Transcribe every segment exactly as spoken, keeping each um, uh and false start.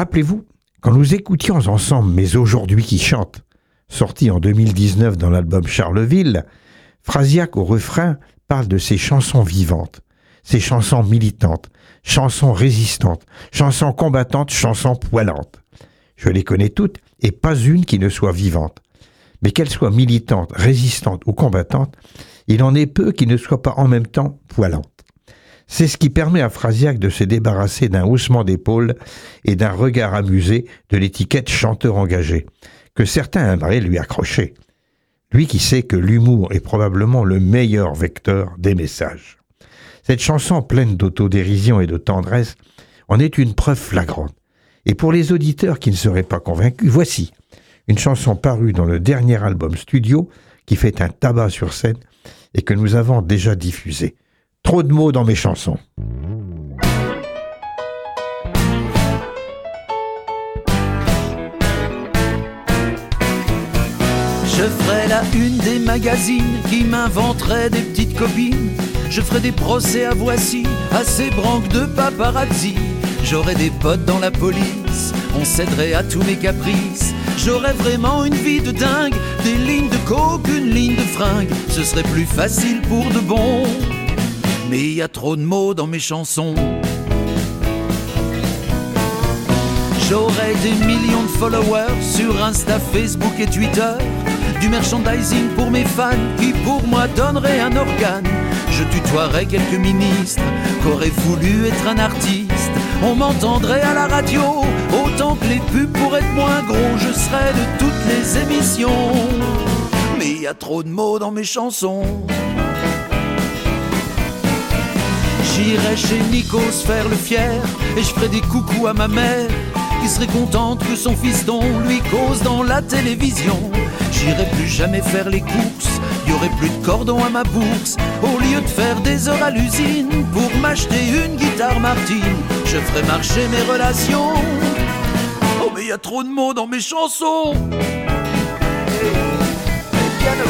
Rappelez-vous, quand nous écoutions ensemble Mais aujourd'hui qui chante, sorti en deux mille dix-neuf dans l'album Charleville, Frasiac au refrain parle de ses chansons vivantes, ses chansons militantes, chansons résistantes, chansons combattantes, chansons poilantes. Je les connais toutes et pas une qui ne soit vivante. Mais qu'elle soit militante, résistante ou combattante, il en est peu qui ne soient pas en même temps poilantes. C'est ce qui permet à Frasiac de se débarrasser d'un haussement d'épaule et d'un regard amusé de l'étiquette chanteur engagé, que certains aimeraient lui accrocher. Lui qui sait que l'humour est probablement le meilleur vecteur des messages. Cette chanson pleine d'autodérision et de tendresse en est une preuve flagrante. Et pour les auditeurs qui ne seraient pas convaincus, voici une chanson parue dans le dernier album studio qui fait un tabac sur scène et que nous avons déjà diffusé. Trop de mots dans mes chansons. Je ferai la une des magazines qui m'inventeraient des petites copines. Je ferai des procès à Voici, à ces branques de paparazzi. J'aurai des potes dans la police, on céderait à tous mes caprices. J'aurais vraiment une vie de dingue, des lignes de coke, une ligne de fringue. Ce serait plus facile pour de bon. Mais il y a trop de mots dans mes chansons. J'aurai des millions de followers sur Insta, Facebook et Twitter. Du merchandising pour mes fans qui pour moi donneraient un organe. Je tutoierais quelques ministres qu'auraient voulu être un artiste. On m'entendrait à la radio autant que les pubs pour être moins gros. Je serais de toutes les émissions. Mais il y a trop de mots dans mes chansons. J'irai chez Nikos faire le fier et je ferai des coucous à ma mère qui serait contente que son fiston lui cause dans la télévision. J'irai plus jamais faire les courses, y aurait plus de cordon à ma bourse. Au lieu de faire des heures à l'usine pour m'acheter une guitare Martine, je ferai marcher mes relations. Oh mais y a trop de mots dans mes chansons. Piano.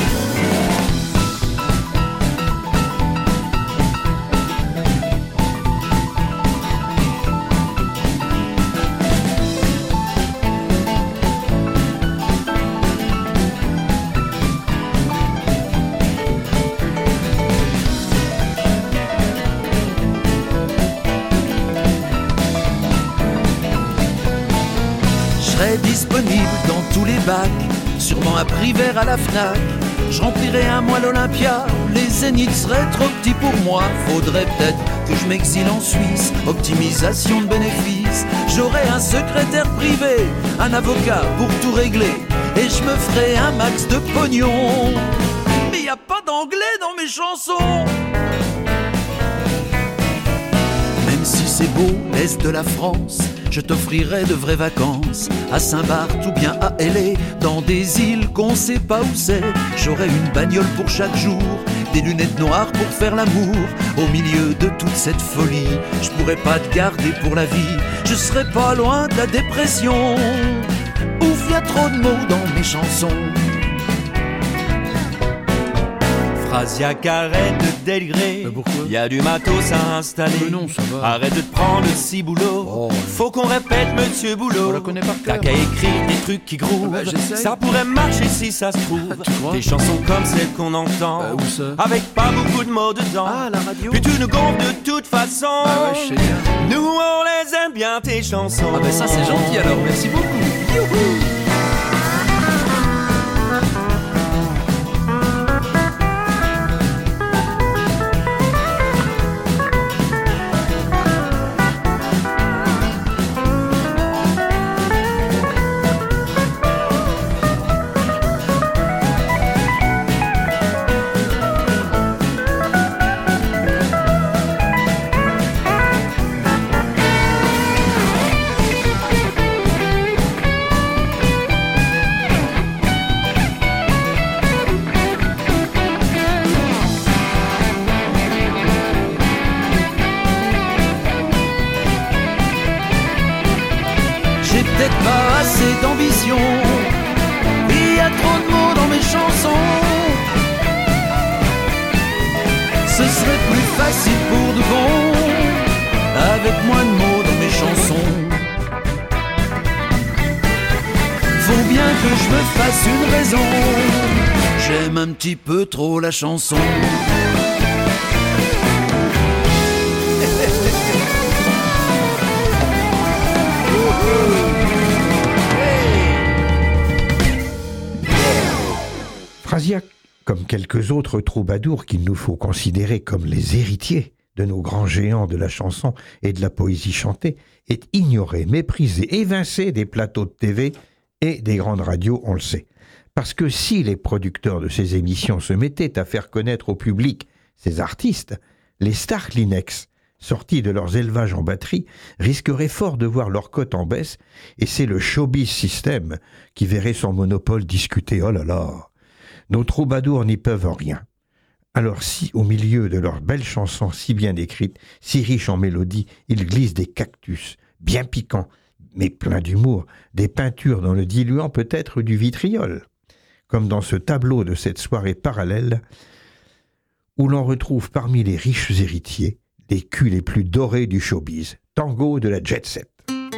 Disponible dans tous les bacs, sûrement à prix vert à la Fnac. Je remplirai un mois l'Olympia, les zéniths seraient trop petits pour moi. Faudrait peut-être que je m'exile en Suisse, optimisation de bénéfices. J'aurai un secrétaire privé, un avocat pour tout régler, et je me ferai un max de pognon. Mais y a pas d'anglais dans mes chansons. Même si c'est beau, l'Est de la France, je t'offrirai de vraies vacances à Saint-Barth ou bien à L A, dans des îles qu'on sait pas où c'est. J'aurai une bagnole pour chaque jour, des lunettes noires pour faire l'amour. Au milieu de toute cette folie, je pourrais pas te garder pour la vie. Je serais pas loin de la dépression. Ouf, y a trop de mots dans mes chansons. Frasiac, arrête de délirer. Y a du matos à installer. Mais non, ça va. Arrête de te prendre le ciboulot. Oh. Faut qu'on répète Monsieur Boulot. On la connaît par T'as cœur. qu'à écrire des trucs qui groovent. Bah, j'essaye. Ça pourrait marcher si ça se trouve. Tu crois? Des chansons comme celles qu'on entend. Bah, où ça? Avec pas beaucoup de mots dedans. Ah, la radio. Puis tu nous gonfles de toute façon. Ah ouais, je sais bien. Nous on les aime bien tes chansons. Ah bah ça c'est gentil alors, merci beaucoup. Youhou. Pas assez d'ambition, il y a trop de mots dans mes chansons. Ce serait plus facile pour de bon, avec moins de mots dans mes chansons. que je me fasse une raison. J'aime un petit peu trop la chanson. Frasiac, comme quelques autres troubadours qu'il nous faut considérer comme les héritiers de nos grands géants de la chanson et de la poésie chantée, est ignoré, méprisé, évincé des plateaux de T V et des grandes radios, on le sait. Parce que si les producteurs de ces émissions se mettaient à faire connaître au public ces artistes, les stars Kleenex, sortis de leurs élevages en batterie, risqueraient fort de voir leur cote en baisse, et c'est le showbiz system qui verrait son monopole discuter. Oh là là, nos troubadours n'y peuvent rien. Alors si, au milieu de leurs belles chansons si bien écrites, si riches en mélodies, ils glissent des cactus, bien piquants, mais pleins d'humour, des peintures dans le diluant peut-être du vitriol, comme dans ce tableau de cette soirée parallèle, où l'on retrouve parmi les riches héritiers les culs les plus dorés du showbiz, tango de la jet set.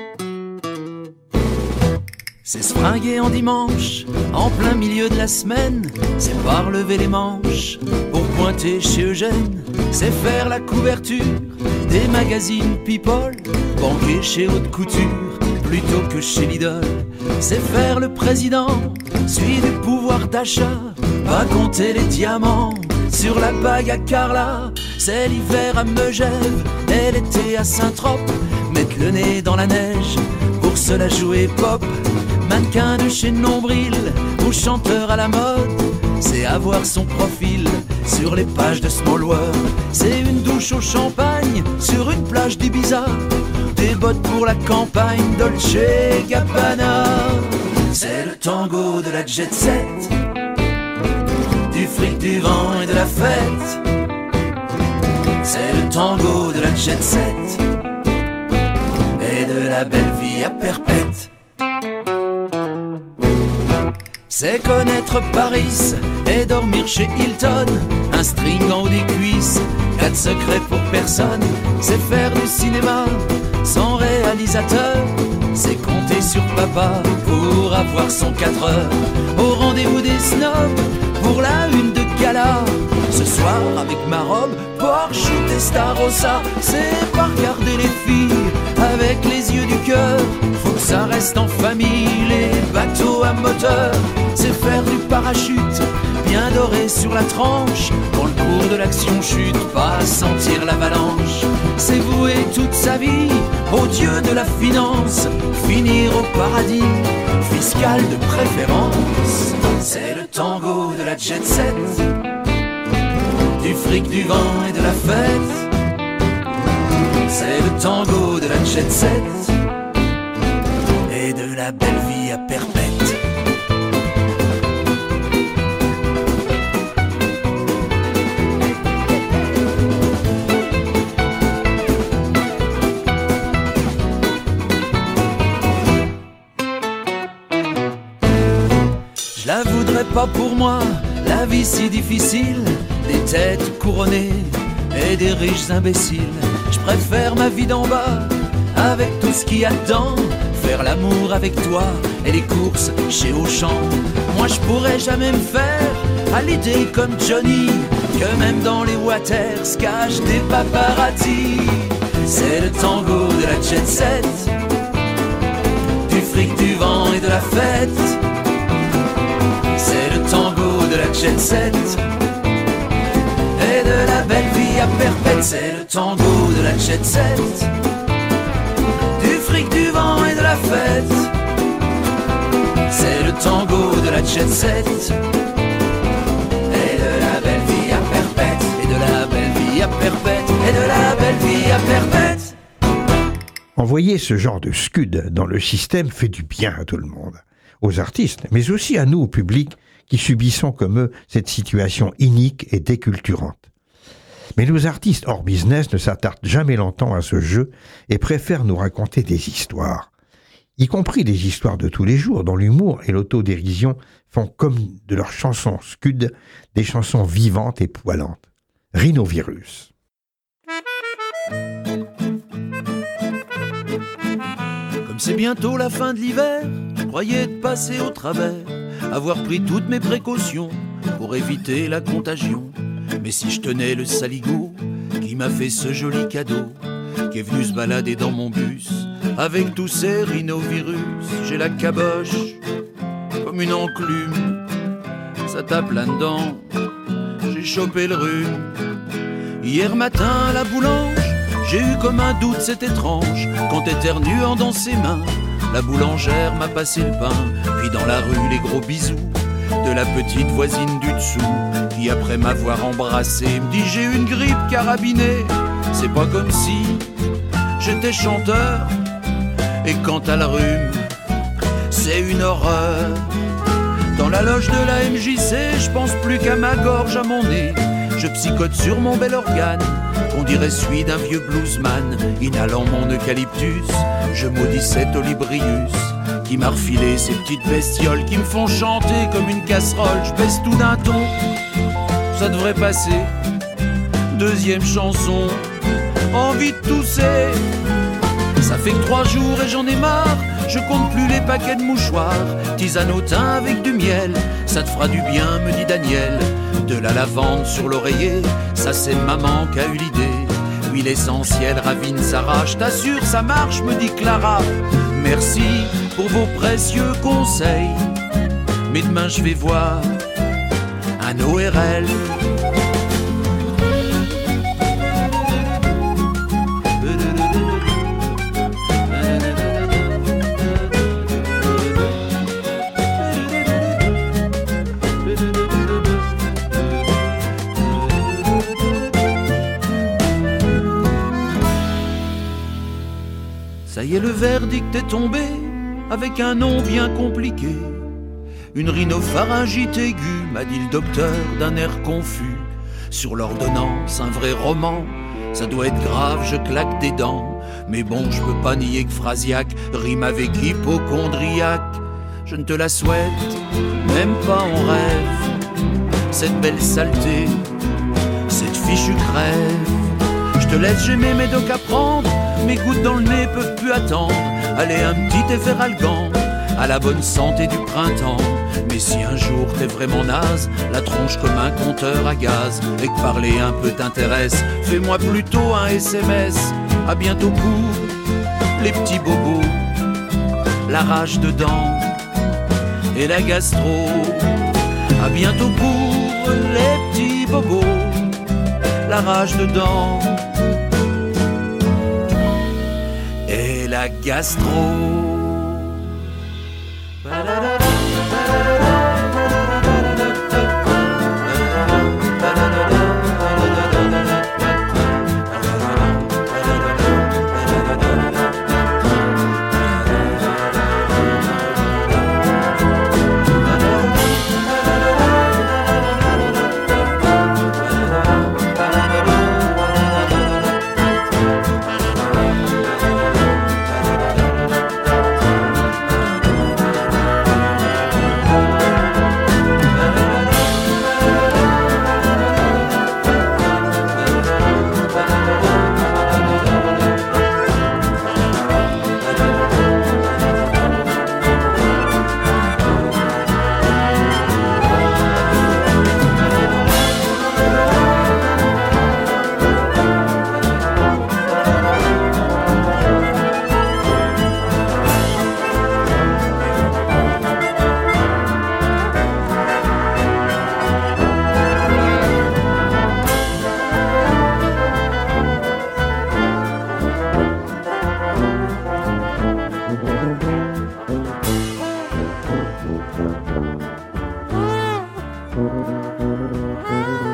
C'est se fringuer en dimanche, en plein milieu de la semaine. C'est pas relever les manches pour pointer chez Eugène. C'est faire la couverture des magazines People, banquer chez Haute Couture plutôt que chez Lidl. C'est faire le président, celui du pouvoir d'achat, pas compter les diamants sur la bague à Carla. C'est l'hiver à Megève et l'été à Saint-Trope, mettre le nez dans la neige pour se la jouer pop. Mannequin de chez Nombril ou chanteur à la mode, c'est avoir son profil sur les pages de Small World. C'est une douche au champagne sur une plage d'Ibiza, des bottes pour la campagne Dolce Gabbana. C'est le tango de la jet set, du fric, du vent et de la fête. C'est le tango de la jet set et de la belle vie à perpète. C'est connaître Paris et dormir chez Hilton, un string en haut des cuisses, quatre secrets pour personne. C'est faire du cinéma sans réalisateur, c'est compter sur papa pour avoir son quatre heures. Au rendez-vous des snobs pour la une de gala, ce soir avec ma robe Porsche ou Testarossa. C'est pas regarder les filles avec les yeux du cœur, faut que ça reste en famille, les bateaux à moteur. C'est faire du parachute bien doré sur la tranche, quand le cours de l'action chute, pas sentir l'avalanche. C'est vouer toute sa vie au dieu de la finance, finir au paradis fiscal de préférence. C'est le tango de la jet set, du fric, du vent et de la fête. C'est le tango de la jet set et de la belle vie à perpète. Je la voudrais pas pour moi, la vie si difficile, des têtes couronnées et des riches imbéciles. Je préfère ma vie d'en bas, avec tout ce qu'il y a dedans, faire l'amour avec toi et les courses chez Auchan. Moi je pourrais jamais me faire à l'idée comme Johnny, que même dans les waters se cachent des paparazzi. C'est le tango de la jet set, du fric, du vent et de la fête. C'est le tango de la jet set et de la belle vie à perpète. C'est le tango de la jet set, du fric, du vent et de la fête. C'est le tango de la jet set et de la belle vie à perpète, et de la belle vie à perpète, et de la belle vie à perpète. Envoyer ce genre de scud dans le système fait du bien à tout le monde, aux artistes, mais aussi à nous, au public, qui subissons comme eux cette situation inique et déculturante. Mais nos artistes hors business ne s'attardent jamais longtemps à ce jeu et préfèrent nous raconter des histoires, y compris des histoires de tous les jours, dont l'humour et l'autodérision font comme de leurs chansons scud des chansons vivantes et poilantes. Rhinovirus. Comme c'est bientôt la fin de l'hiver, croyais de passer au travers, avoir pris toutes mes précautions pour éviter la contagion. Mais si je tenais le saligo qui m'a fait ce joli cadeau, qui est venu se balader dans mon bus avec tous ces rhinovirus, j'ai la caboche comme une enclume, ça tape là-dedans, j'ai chopé le rhume. Hier matin à la boulange, j'ai eu comme un doute, c'est étrange, quand éternuant dans ses mains, la boulangère m'a passé le pain. Puis dans la rue, les gros bisous de la petite voisine du dessous, qui après m'avoir embrassé me dit j'ai une grippe carabinée. C'est pas comme si j'étais chanteur, et quant à le rhume, c'est une horreur. Dans la loge de la M J C, je pense plus qu'à ma gorge, à mon nez. Je psychote sur mon bel organe, on dirait celui d'un vieux bluesman. Inhalant mon eucalyptus, je maudis cet Olibrius qui m'a refilé ces petites bestioles qui me font chanter comme une casserole. Je baisse tout d'un ton, ça devrait passer. Deuxième chanson, envie de tousser. Ça fait que trois jours et j'en ai marre, je compte plus les paquets de mouchoirs. Tisane au thym avec du miel, ça te fera du bien, me dit Daniel. De la lavande sur l'oreiller, ça c'est maman qui a eu l'idée. Huile essentielle, ravine, s'arrache, t'assure ça marche, me dit Clara. Merci pour vos précieux conseils, mais demain je vais voir un O R L. Ça y est, le verdict est tombé, avec un nom bien compliqué. Une rhinopharyngite aiguë, m'a dit le docteur d'un air confus. Sur l'ordonnance, un vrai roman, ça doit être grave, je claque des dents. Mais bon, je peux pas nier que Frasiac rime avec hypochondriaque. Je ne te la souhaite, même pas en rêve, cette belle saleté, cette fichue crève. Je te laisse, j'ai mes médocs à prendre, mes gouttes dans le nez peuvent plus attendre. Allez, un petit effet ralgan, à la bonne santé du printemps. Mais si un jour t'es vraiment naze, la tronche comme un compteur à gaz, et que parler un peu t'intéresse, fais-moi plutôt un S M S. À bientôt pour les petits bobos, la rage dedans et la gastro. À bientôt pour les petits bobos, la rage dedans et la gastro. Thank you.